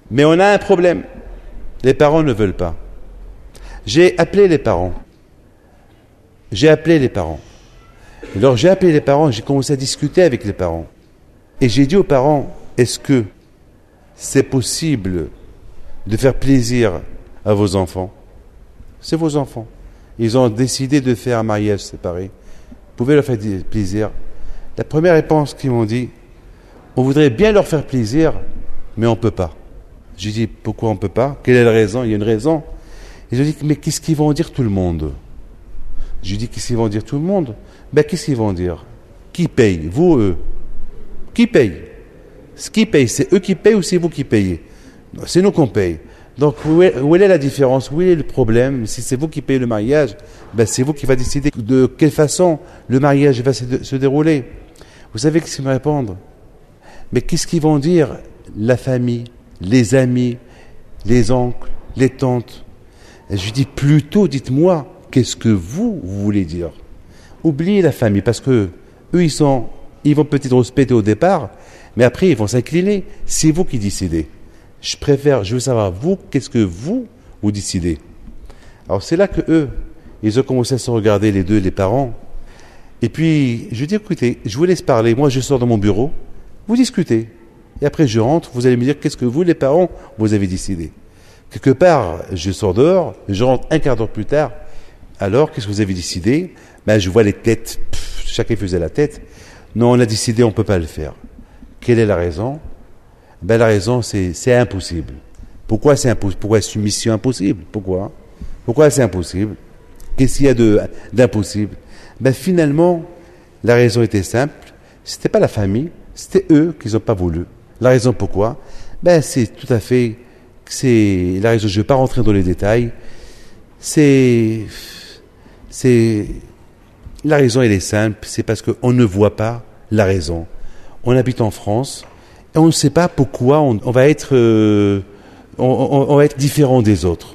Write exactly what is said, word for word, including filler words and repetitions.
Mais on a un problème. Les parents ne veulent pas. J'ai appelé les parents. J'ai appelé les parents. Alors j'ai appelé les parents, j'ai commencé à discuter avec les parents. Et j'ai dit aux parents, est-ce que c'est possible de faire plaisir à vos enfants? C'est vos enfants. Ils ont décidé de faire un mariage séparé. Vous pouvez leur faire plaisir. La première réponse qu'ils m'ont dit, on voudrait bien leur faire plaisir, mais on ne peut pas. J'ai dit, pourquoi on ne peut pas? Quelle est la raison? Il y a une raison. Ils ont dit, mais qu'est-ce qu'ils vont dire tout le monde? J'ai dit, qu'est-ce qu'ils vont dire tout le monde? Ben, qu'est-ce qu'ils vont dire? Qui paye? Vous ou eux? Qui paye? Ce qui paye, c'est eux qui payent ou c'est vous qui payez? C'est nous qu'on paye. Donc, où est, où est la différence? Où est le problème? Si c'est vous qui payez le mariage, ben, c'est vous qui va décider de quelle façon le mariage va se, se dérouler. Vous savez qu'est-ce qu'ils me répondent? Mais qu'est-ce qu'ils vont dire la famille, les amis, les oncles, les tantes? Et je dis plutôt, dites-moi, qu'est-ce que vous, vous voulez dire? Oubliez la famille, parce que eux, ils sont, ils vont peut-être respecter au départ, mais après, ils vont s'incliner. C'est vous qui décidez. Je préfère, je veux savoir, vous, qu'est-ce que vous, vous décidez? Alors, c'est là que eux, ils ont commencé à se regarder, les deux, les parents. Et puis, je dis, écoutez, je vous laisse parler. Moi, je sors de mon bureau, vous discutez. Et après, je rentre, vous allez me dire, qu'est-ce que vous, les parents, vous avez décidé? Quelque part, je sors dehors, je rentre un quart d'heure plus tard. Alors, qu'est-ce que vous avez décidé? Ben, je vois les têtes, pff, chacun faisait la tête. Non, on a décidé, on ne peut pas le faire. Quelle est la raison? Ben, la raison, c'est, c'est impossible. Pourquoi c'est impossible? Pourquoi c'est une mission impossible? Pourquoi? Pourquoi c'est impossible? Qu'est-ce qu'il y a de, d'impossible? Ben, finalement, la raison était simple. C'était pas la famille, c'était eux qui n'ont pas voulu. La raison pourquoi? Ben, c'est tout à fait, c'est la raison, je ne vais pas rentrer dans les détails. C'est, c'est, la raison, elle est simple, c'est parce qu'on ne voit pas la raison. On habite en France, et on ne sait pas pourquoi on, on va être, euh, on, on, on va être différent des autres.